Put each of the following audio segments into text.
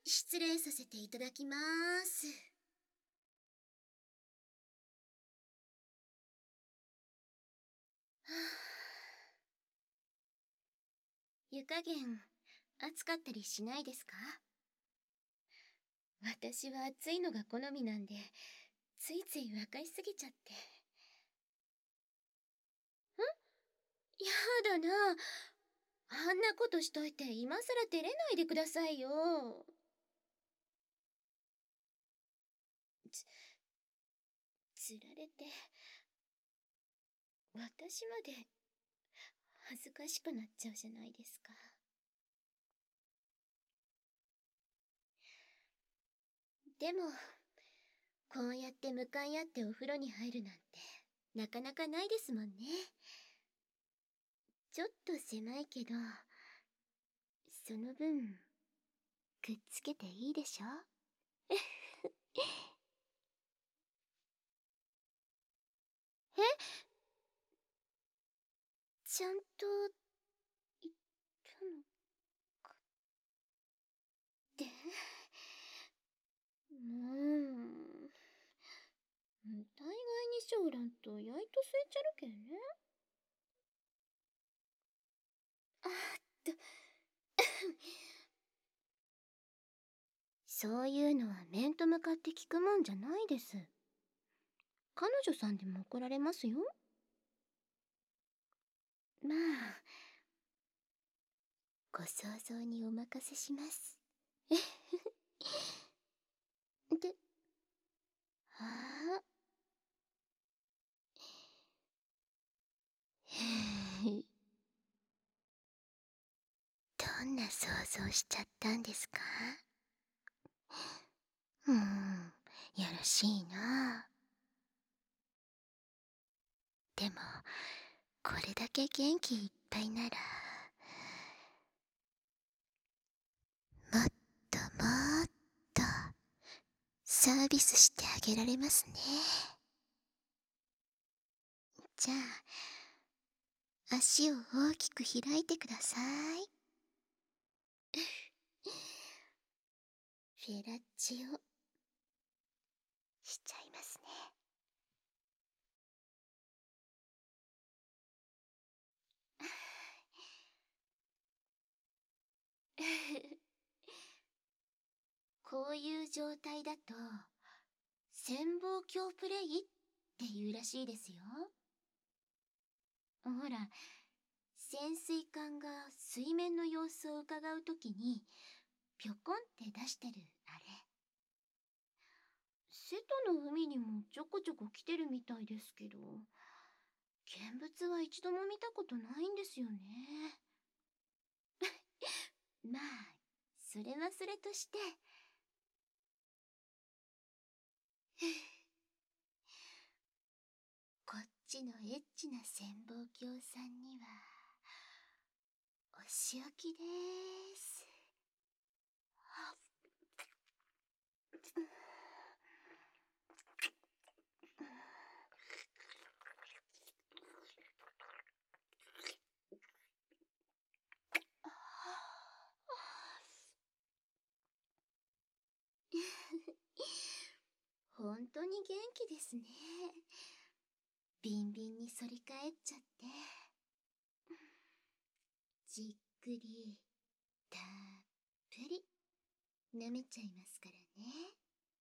失礼させていただきます。はあ、湯加減、暑かったりしないですか？私は暑いのが好みなんで、ついつい沸かしすぎちゃって。やだな。あんなことしといて今さら照れないでくださいよ。つられて、私まで恥ずかしくなっちゃうじゃないですか。でも、こうやって向かい合ってお風呂に入るなんて、なかなかないですもんね。ちょっと狭いけど、その分、くっつけていいでしょ？え、ちゃんと言ったのかって。もう、大概にしょうらんとやいとすえちゃるけんね。あっと、そういうのは面と向かって聞くもんじゃないです。彼女さんでも怒られますよ。まあ、ご想像にお任せします。で、ああ、どんな想像しちゃったんですか？やらしいな。でも、これだけ元気いっぱいなら、もっともっとサービスしてあげられますね。じゃあ、足を大きく開いてください。フェラッチをしちゃいますね。こういう状態だと、潜望鏡プレイっていうらしいですよ。ほら、潜水艦が水面の様子を伺うときに、ぴょこんって出してるあれ。瀬戸の海にもちょこちょこ来てるみたいですけど、見物は一度も見たことないんですよね。まあ、それはそれとして、こっちのエッチな潜望鏡さんには、お仕置きでーす。本当に元気ですね。ビンビンに反り返っちゃって。じっくり、たっぷり、舐めちゃいますからね。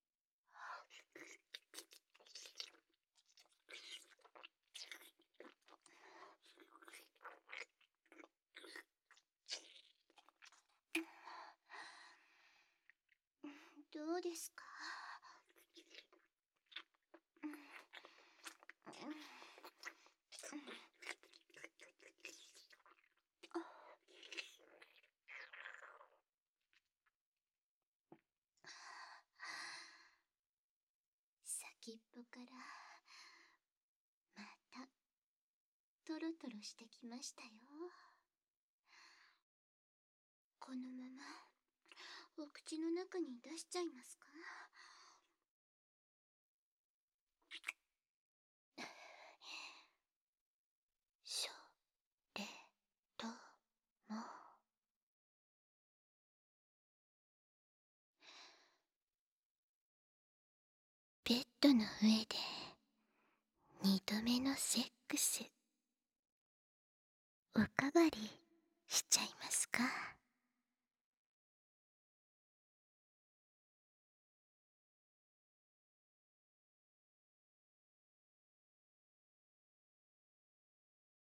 どうですか？先っぽからまたトロトロしてきましたよ。このままお口の中に出しちゃいますか？それともベッドの上で2度目のセックスおかわりしちゃい